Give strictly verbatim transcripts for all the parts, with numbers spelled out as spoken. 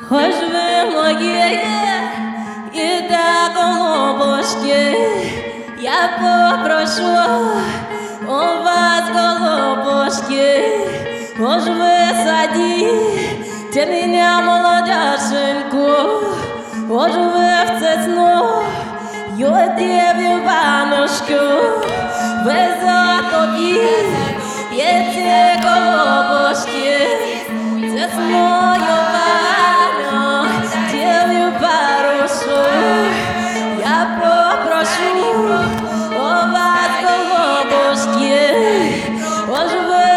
Хоч ви моєї і та голубушки, я попрошу у вас, голубушки, хоч ви садите меня, молодяшеньку, хоч ви в цесну юдеві банушку, ви затобі п'єте голубушки, цесною баню, дів'ю парушу, я попрошу у вас, голубушки, хоч ви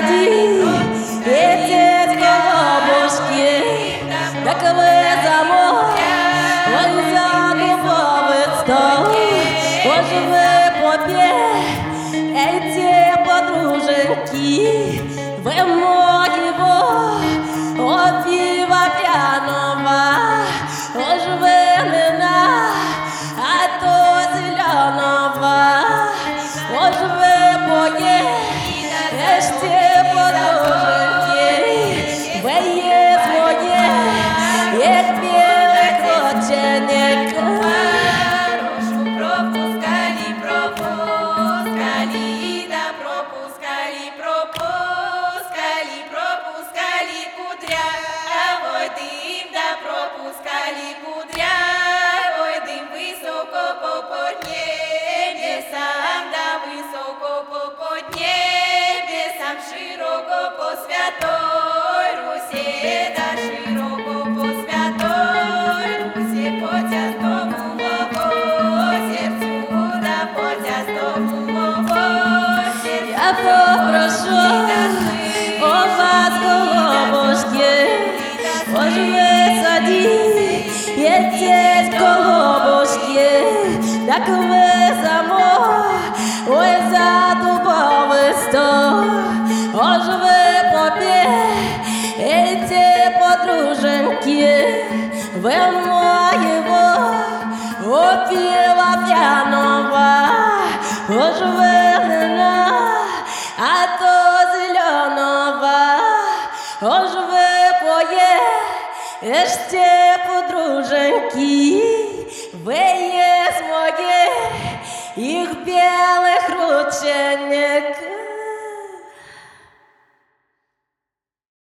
садите голубушки, так ви замок, ой, за дубовий стол, хоч ви поп'єте, подруженьки, ви моєго опіва п'яного, хоч ви вина, а то зеленого, хоч ви поїдете, подруженьки, ви є своє, як білий котенок. Прошу, пропускали, пропускали, да пропускали, пропускали, пропускали кудрявой дым, да пропускали кудрявой дым высоко по небесам, да высоко по небесам, широко по святой Руси, да широко по святой Руси, по тяжкому мого сердцу, да по тяжкому мого сердцу. Я попрошу у вас, голубушки, хоч ви садите голубушки, так ви замок, ой, за дубовий стол, хоч ви поп'єте, подруженьки, ви моєго опіва п'яного, хоч ви вина, а то зеленого, хоч ви поїжте, подруженьки, ви є моє, їх білих рученек.